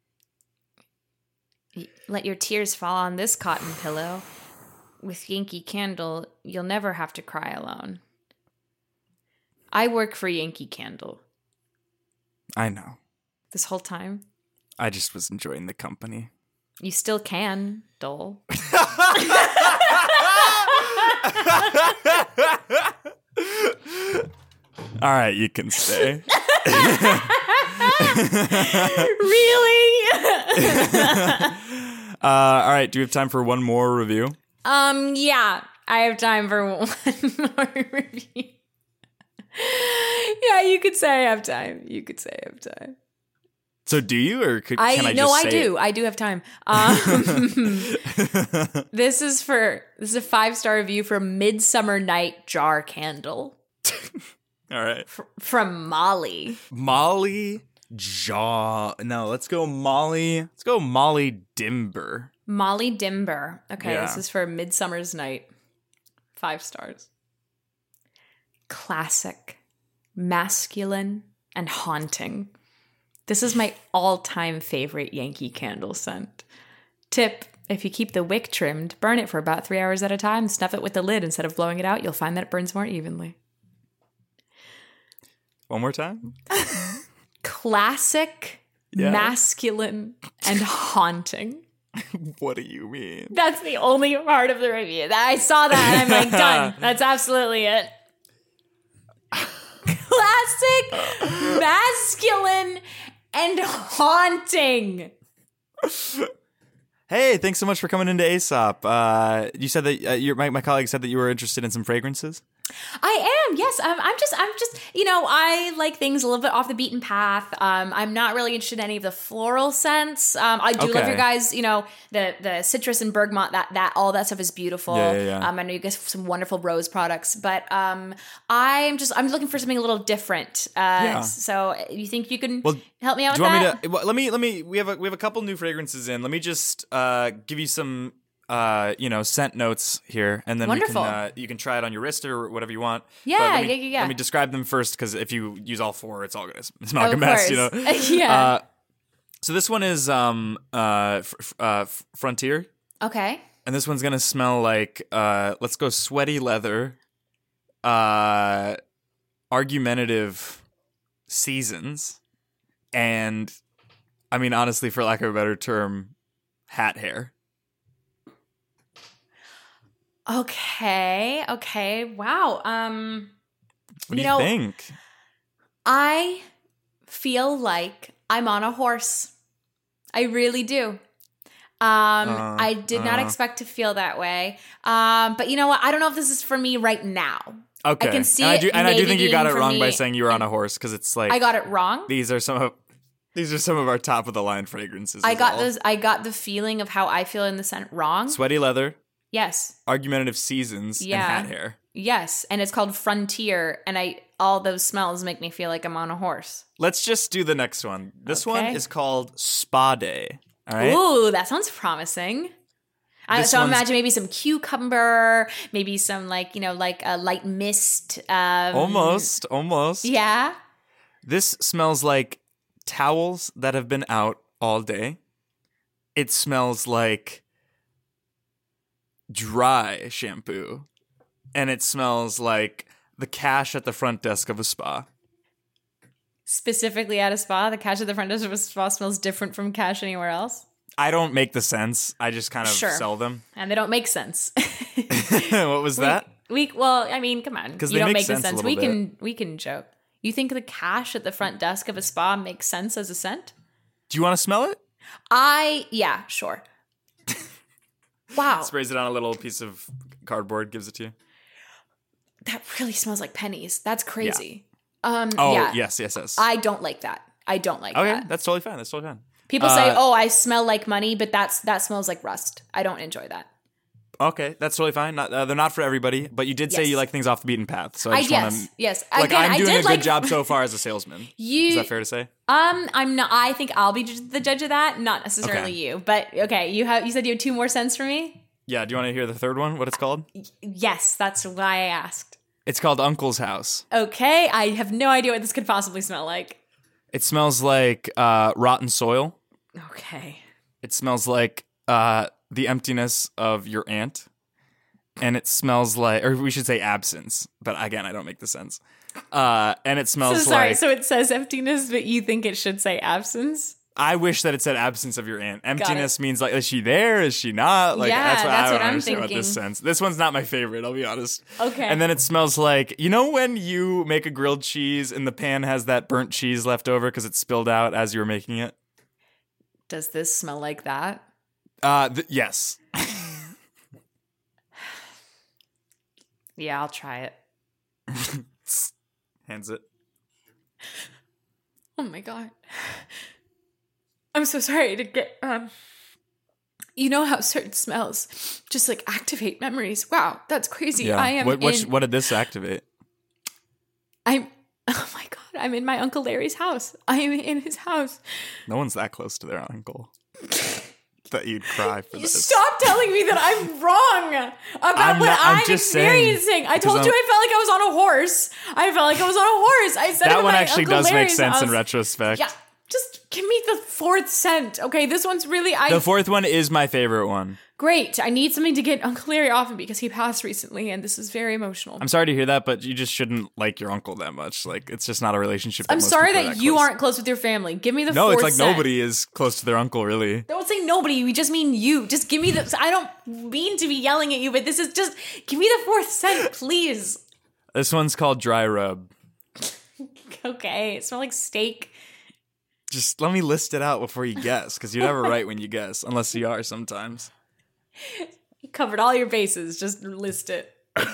Let your tears fall on this cotton pillow. With Yankee Candle, you'll never have to cry alone. I work for Yankee Candle. I know. This whole time? I just was enjoying the company. You still can, Dole. All right, you can stay. Really? All right, do we have time for one more review? Yeah, I have time for one more review. Yeah, you could say I have time. So do you, or can I just say I do. I do have time. This is a 5-star review for Midsummer Night Jar Candle. All right. From Molly. Molly Jaw. No, let's go Molly. Let's go Molly Dimber. Molly Dimber. Okay, Yeah. This is for Midsummer's Night. 5 stars. Classic, masculine, and haunting. This is my all-time favorite Yankee Candle scent. Tip: if you keep the wick trimmed, burn it for about 3 hours at a time, stuff it with the lid instead of blowing it out, you'll find that it burns more evenly. One more time? Classic, masculine, and haunting. What do you mean? That's the only part of the review. I saw that and I'm like, done. That's absolutely it. Classic, masculine, and haunting. Hey, thanks so much for coming into Aesop. You said that my colleague said that you were interested in some fragrances. I am, yes. I'm just, I like things a little bit off the beaten path. I'm not really interested in any of the floral scents. I do love your guys, the citrus and bergamot, that all that stuff is beautiful. Yeah. I know you guys have some wonderful rose products, but I'm looking for something a little different. So you think you can help me out with that? Let me, we have a couple new fragrances in. Let me just give you some scent notes here, and then you can try it on your wrist or whatever you want. Yeah. Let me describe them first, because if you use all 4, it's all gonna smell like a mess. Yeah. So this one is Frontier. Okay. And this one's gonna smell like let's go sweaty leather, argumentative seasons, and I mean, honestly, for lack of a better term, hat hair. Okay. Wow. What do you think? I feel like I'm on a horse. I really do. I did not expect to feel that way. But you know what? I don't know if this is for me right now. Okay. I can see I do think you got it wrong me. by saying you were on a horse, because it's like I got it wrong. These are some of our top of the line fragrances. I got the feeling of how I feel in the scent wrong. Sweaty leather. Yes. Argumentative seasons and hat hair. Yes, and it's called Frontier, and all those smells make me feel like I'm on a horse. Let's just do the next one. This one is called Spa Day. All right. Ooh, that sounds promising. So imagine maybe some cucumber, maybe some like a light mist. Almost. Yeah. This smells like towels that have been out all day. It smells like dry shampoo, and it smells like the cash at the front desk of a spa. Specifically at a spa, the cash at the front desk of a spa smells different from cash anywhere else. I don't make the scents. I just kind of sell them, and they don't make sense. What was that? Well, I mean, come on, because you don't make the sense. We bit. can joke. You think the cash at the front desk of a spa makes sense as a scent? Do you want to smell it? Yeah, sure. Wow. Sprays it on a little piece of cardboard, gives it to you. That really smells like pennies. That's crazy. Yes. I don't like that. that. Okay, that's totally fine. People say, "Oh, I smell like money," but that smells like rust. I don't enjoy that. Okay, that's totally fine. They're not for everybody, but you did say you like things off the beaten path. So I just want to. Yes. Like, again, I'm doing a good job so far as a salesman. Is that fair to say? I'm not. I think I'll be the judge of that, not necessarily you. But okay, you said you had 2 more cents for me. Yeah. Do you want to hear the third one? What it's called? Yes, that's why I asked. It's called Uncle's House. Okay, I have no idea what this could possibly smell like. It smells like rotten soil. Okay. It smells like the emptiness of your aunt. And it smells like, or we should say absence. But again, I don't make the sense. And it smells like... So it says emptiness, but you think it should say absence? I wish that it said absence of your aunt. Emptiness means like, is she there? Is she not? Like, yeah, that's what I'm thinking. What this sense. This one's not my favorite, I'll be honest. Okay. And then it smells like, you know when you make a grilled cheese and the pan has that burnt cheese left over because it spilled out as you were making it? Does this smell like that? Yes. Yeah, I'll try it. Hands it. Oh my God. I'm so sorry to get, you know how certain smells just like activate memories. Wow, that's crazy. Yeah. I am what did this activate? Oh my God, I'm in my Uncle Larry's house. I am in his house. No one's that close to their uncle. That you'd cry for this. Stop telling me that I'm wrong about what I'm experiencing. I told you I felt like I was on a horse. I said that one actually does make sense in retrospect. Yeah, just give me the 4th scent. Okay, this one's really... The 4th one is my favorite one. Great. I need something to get Uncle Larry off of because he passed recently and this is very emotional. I'm sorry to hear that, but you just shouldn't like your uncle that much. Like, it's just not a relationship. I'm sorry that you aren't close with your family. Give me the 4th No, it's like scent. nobody is close to their uncle, really. Don't say nobody. We just mean you. Just give me the... I don't mean to be yelling at you, but this is just... Give me the 4th scent, please. This one's called Dry Rub. Okay. It smells like steak. Just let me list it out before you guess, because you're never right when you guess, unless you are sometimes. You covered all your bases. Just list it.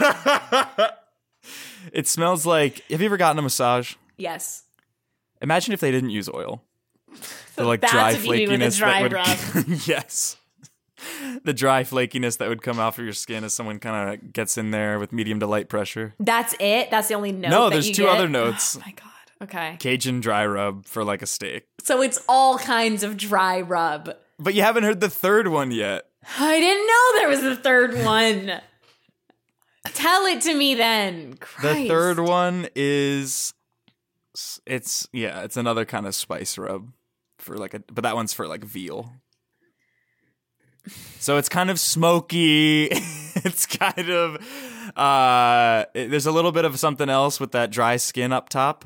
It smells like... Have you ever gotten a massage? Yes. Imagine if they didn't use oil. The like that's dry what you mean with flakiness a dry that would... rub. Yes. The dry flakiness that would come off of your skin as someone kind of gets in there with medium to light pressure. That's it? That's the only note No, that there's you 2 get? other notes. Oh my God. Okay. Cajun dry rub for like a steak. So it's all kinds of dry rub. But you haven't heard the 3rd one yet. I didn't know there was a 3rd one. Tell it to me then. Christ. The 3rd one is... It's another kind of spice rub for like but that one's for like veal. So it's kind of smoky. It's kind of there's a little bit of something else with that dry skin up top.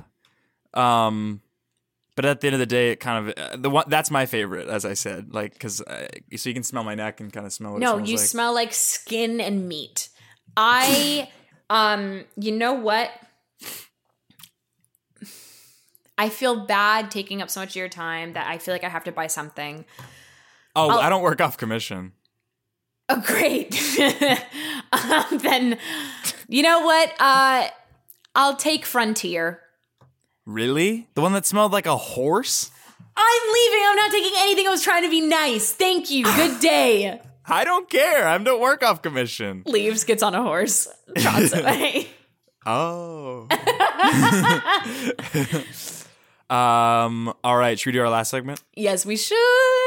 But at the end of the day, it kind of that's my favorite, as I said, like because so you can smell my neck and kind of smell what it smells like. No, you smell like skin and meat. You know what? I feel bad taking up so much of your time that I feel like I have to buy something. Oh, I don't work off commission. Oh, great. Then, you know what? I'll take Frontier. Really? The one that smelled like a horse? I'm leaving. I'm not taking anything. I was trying to be nice. Thank you. Good day. I don't care. I don't work off commission. Leaves, gets on a horse, trots away. Oh. All right. Should we do our last segment? Yes, we should.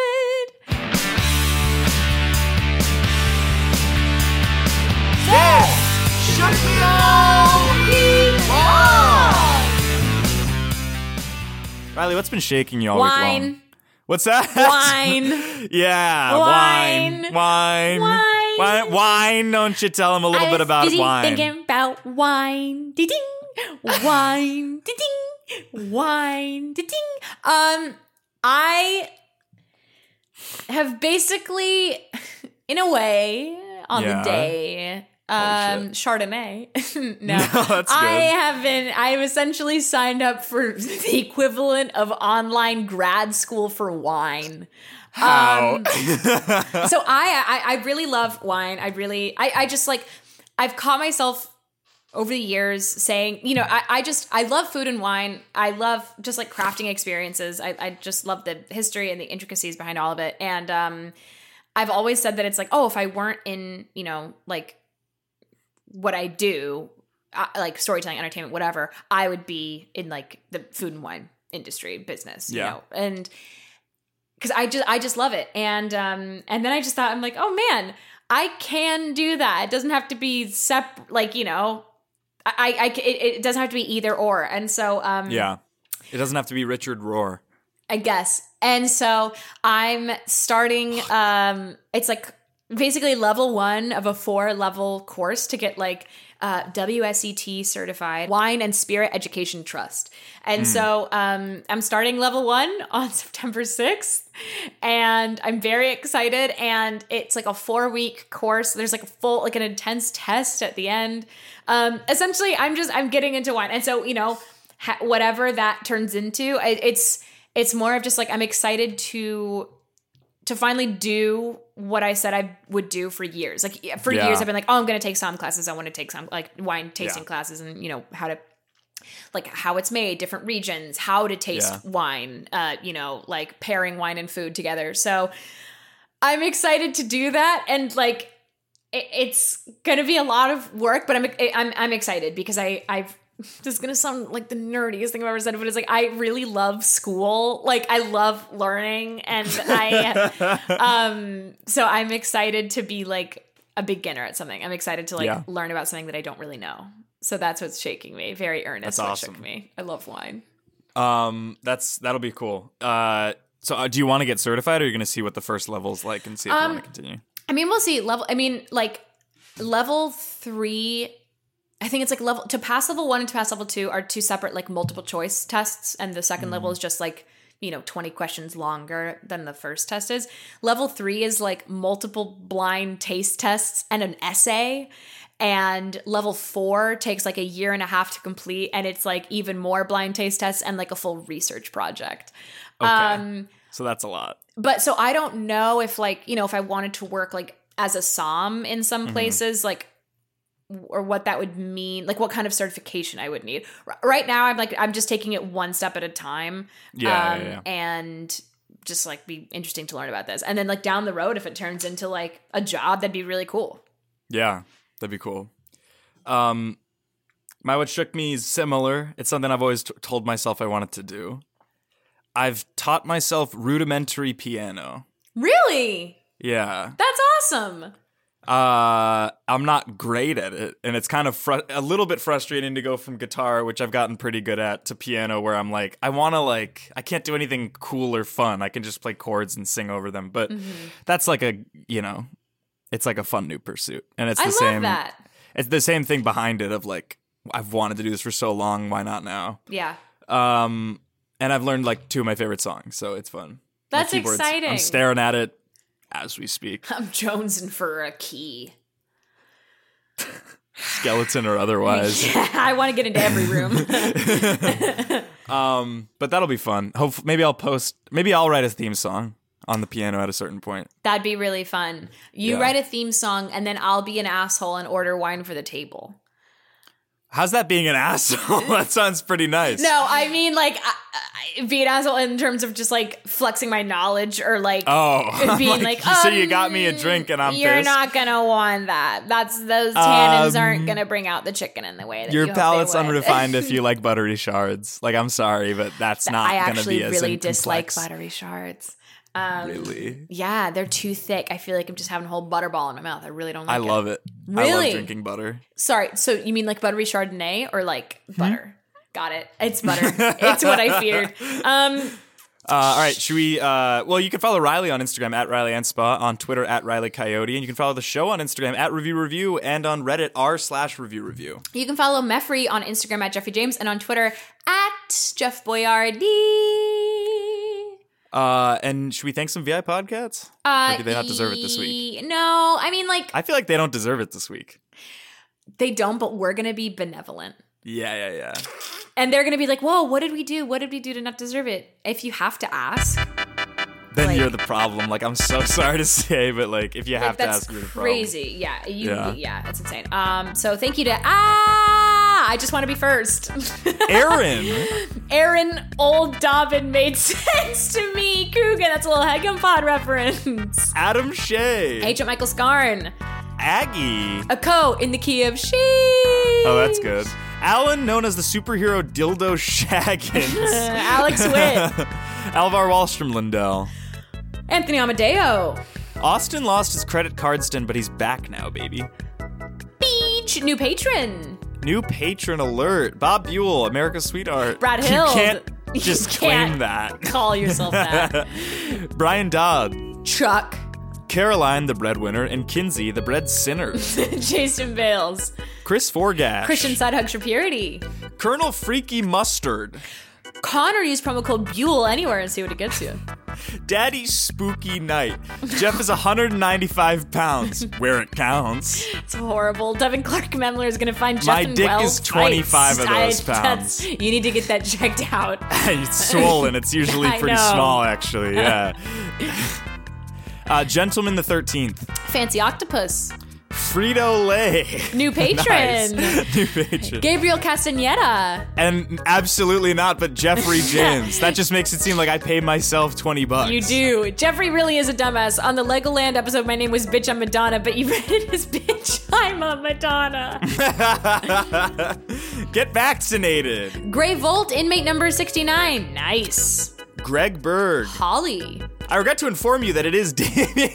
Riley, what's been shaking you all week long? What's that? Wine. Yeah, wine. Don't you tell him a little bit about wine? Thinking about wine. Ding. Wine. Ding. Wine. Ding. I have basically, in a way, on the day, Chardonnay. No, that's good. I've essentially signed up for the equivalent of online grad school for wine. How? So I really love wine. I just like, I've caught myself over the years saying, you know, I love food and wine. I love just like crafting experiences. I just love the history and the intricacies behind all of it. And I've always said that it's like, oh, if I weren't in, you know, like what I do, like storytelling, entertainment, whatever, I would be in like the food and wine industry business, you know, and because I just love it. And then I just thought, I'm like, oh man, I can do that. It doesn't have to be like, you know, it doesn't have to be either or. And so, it doesn't have to be Richard Rohr, I guess. And so I'm starting, it's like basically level 1 of a 4-level course to get like WSET certified Wine and Spirit Education Trust. And so I'm starting level 1 on September 6th, and I'm very excited. And it's like a 4-week course. There's like a full, like an intense test at the end. Essentially, I'm getting into wine. And so, you know, whatever that turns into, it's more of just like, I'm excited to finally do what I said I would do for years. Like for years I've been like, oh, I'm going to take some classes. I want to take some like wine tasting classes, and you know, how to, like how it's made, different regions, how to taste wine, you know, like pairing wine and food together. So I'm excited to do that. And like, it's going to be a lot of work, but I'm excited because I've, this is going to sound like the nerdiest thing I've ever said, but it's like, I really love school. Like I love learning, and so I'm excited to be like a beginner at something. I'm excited to like learn about something that I don't really know. So that's what's shaking me. Very earnest. That's awesome. Shook me. I love wine. That'll be cool. So do you want to get certified, or are you going to see what the first level's like and see if you want to continue? I mean, we'll see. Level 3, I think it's like to pass level 1 and to pass level 2 are 2 separate like multiple choice tests. And the second level is just like, you know, 20 questions longer than the first test is. Level 3 is like multiple blind taste tests and an essay. And level 4 takes like 1.5 years to complete. And it's like even more blind taste tests and like a full research project. Okay. So that's a lot. But so I don't know if like, you know, if I wanted to work like as a somm in some places, like, or what that would mean, like what kind of certification I would need. Right now, I'm just taking it one step at a time. And just like be interesting to learn about this. And then like down the road, if it turns into like a job, that'd be really cool. Yeah, that'd be cool. My What Shook Me is similar. It's something I've always told myself I wanted to do. I've taught myself rudimentary piano. Really? Yeah. That's awesome. I'm not great at it, and it's kind of a little bit frustrating to go from guitar, which I've gotten pretty good at, to piano, where I'm like, I can't do anything cool or fun. I can just play chords and sing over them, but that's like it's like a fun new pursuit, and it's the same. That. It's the same thing behind it of like, I've wanted to do this for so long, why not now? Yeah. And I've learned like 2 of my favorite songs, so it's fun. That's exciting. I'm staring at it as we speak. I'm jonesing for a key. Skeleton or otherwise. Yeah, I want to get into every room. But that'll be fun. Maybe I'll write a theme song on the piano at a certain point. That'd be really fun. You write a theme song, and then I'll be an asshole and order wine for the table. How's that being an asshole? That sounds pretty nice. No, I mean, like, be an asshole in terms of just, like, flexing my knowledge or, like, being like, so you got me a drink and I'm you're pissed. Not going to want that. Those tannins aren't going to bring out the chicken in the way that your you palate's hope they would. Unrefined if you like buttery shards. Like, I'm sorry, but that's not going to be as complex. I actually really dislike buttery shards. Really? Yeah, they're too thick. I feel like I'm just having a whole butterball in my mouth. I really don't like it. I love it. Really? I love drinking butter. Sorry, so you mean like buttery Chardonnay or like butter? Got it. It's butter. It's what I feared. All right, should we... well, you can follow Riley on Instagram at Riley and Spa, on Twitter at Riley Coyote, and you can follow the show on Instagram at Review and on Reddit r/Review. You can follow Meffrey on Instagram at Jeffrey James and on Twitter at Jeff Boyardee. And should we thank some VI podcasts? Or do they not deserve it this week? No, I mean, like... I feel like they don't deserve it this week. They don't, but we're going to be benevolent. Yeah. And they're going to be like, whoa, what did we do? What did we do to not deserve it? If you have to ask... Then you're the problem. Like, I'm so sorry to say, but like, if you have to ask, you're the problem. That's crazy. Yeah, it's insane. So thank you to... I just want to be first. Aaron, Old Dobbin made sense to me. Coogan, that's a little Headgum Pod reference. Adam Shea. Agent Michael Scarn. Aggie. A coat in the key of she. Oh, that's good. Alan, known as the superhero Dildo Shaggins. Alex Witt. Alvar Wallstrom Lindell. Anthony Amadeo. Austin lost his credit card stint, but he's back now, baby. Beach. New patron. New patron alert. Bob Buell, America's sweetheart. Brad Hill. You can't just claim that. Call yourself that. Brian Dodd. Chuck. Caroline, the breadwinner, and Kinsey, the bread sinner. Jason Bales. Chris Forgash. Christian Sidehugs for Purity. Colonel Freaky Mustard. Connor used promo code Buell anywhere and see what it gets you. Daddy Spooky Night. Jeff is 195 pounds, where it counts. It's horrible. Devin Clark Memler is going to find Jeff My in dick Wells is 25 fights. of those pounds. You need to get that checked out. It's swollen. It's usually pretty small, actually. Yeah. Gentleman the 13th. Fancy Octopus. Frito-Lay. New patron. Nice. New patron. Gabriel Castaneda. And absolutely not, but Jeffrey James. That just makes it seem like I paid myself $20. You do. Jeffrey really is a dumbass. On the Legoland episode, my name was Bitch I'm Madonna, but you read it as Bitch I'm a Madonna. Get vaccinated. Gray Volt, inmate number 69. Nice. Greg Berg. Holly. I regret to inform you that it is Damien.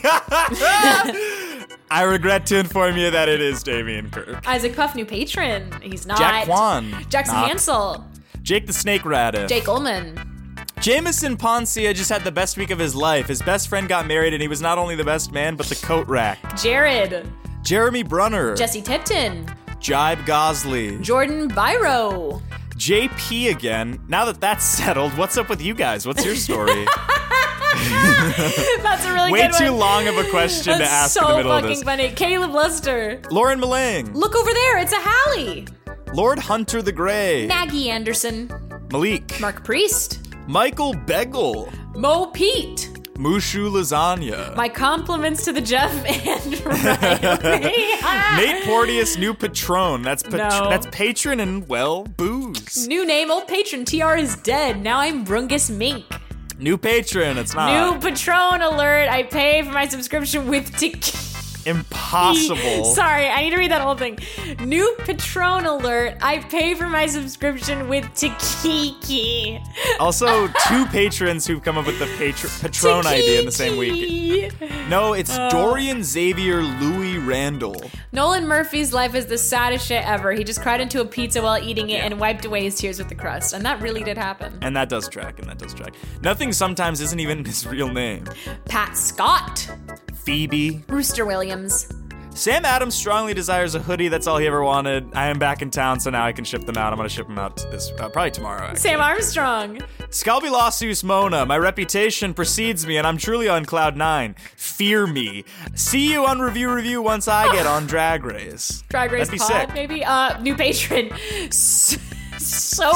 I regret to inform you that it is Damien Kirk. Isaac Puff, new patron. He's not. Jack Kwan. Jackson Not. Hansel. Jake the Snake Radiff. Jake Ullman. Jameson Poncia just had the best week of his life. His best friend got married and he was not only the best man, but the coat rack. Jared. Jeremy Brunner. Jesse Tipton. Jibe Gosley. Jordan Byro. JP again. Now that that's settled, what's up with you guys? What's your story? That's a really Way good one. too long of a question to ask in the middle of this. So fucking funny. Caleb Lester. Lauren Malang. Look over there. It's a Hallie. Lord Hunter the Grey. Maggie Anderson. Malik. Mark Priest. Michael Begel. Mo Pete. Mushu Lasagna. My compliments to the Jeff and Riley. Nate Porteous, new patron. That's patron and, well, booze. New name, old patron. TR is dead. Now I'm Brungus Mink. New patron, it's not. New patron alert. I pay for my subscription with tequila. Impossible. Sorry, I need to read that whole thing. New patron alert. I pay for my subscription with Takiki. Also, two patrons who've come up with the patron idea in the same week. No, it's Dorian Xavier Louis Randall. Nolan Murphy's life is the saddest shit ever. He just cried into a pizza while eating it and wiped away his tears with the crust. And that really did happen. And that does track, Nothing sometimes isn't even his real name. Pat Scott. Phoebe. Rooster Williams. Sam Adams strongly desires a hoodie. That's all he ever wanted. I am back in town, so now I can ship them out. I'm going to ship them out to this probably tomorrow, actually. Sam Armstrong. Scalby Lawsus Mona. My reputation precedes me, and I'm truly on cloud 9. Fear me. See you on Review once I get on Drag Race. Drag Race That'd be pod, sick. maybe? New patron. Soap.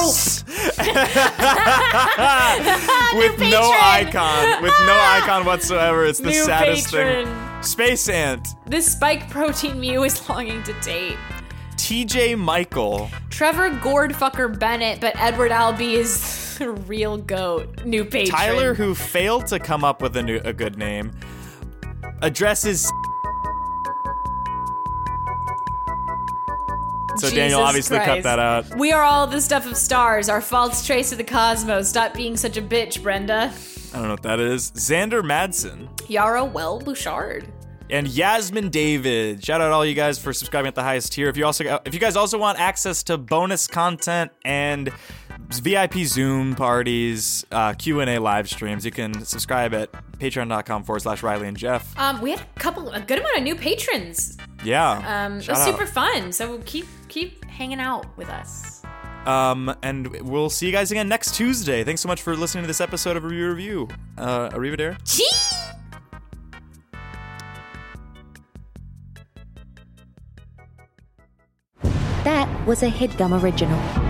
With no icon. With no icon whatsoever. It's the New saddest patron. thing. Space Ant. This spike protein Mew is longing to date. TJ Michael. Trevor Gordfucker Bennett, but Edward Albee is the real goat. New patron. Tyler, who failed to come up with a good name, addresses. So Daniel Jesus obviously Christ. cut that out. We are all the stuff of stars, our false trace of the cosmos. Stop being such a bitch, Brenda. I don't know what that is. Xander Madsen. Yara Well Bouchard. And Yasmin David. Shout out all you guys for subscribing at the highest tier. If you guys also want access to bonus content and VIP Zoom parties, Q&A live streams, you can subscribe at patreon.com/Riley and Jeff. We had a good amount of new patrons. Yeah. It was super fun. So keep hanging out with us. And we'll see you guys again next Tuesday. Thanks so much for listening to this episode of Review. Arrivederci. That was a HeadGum original.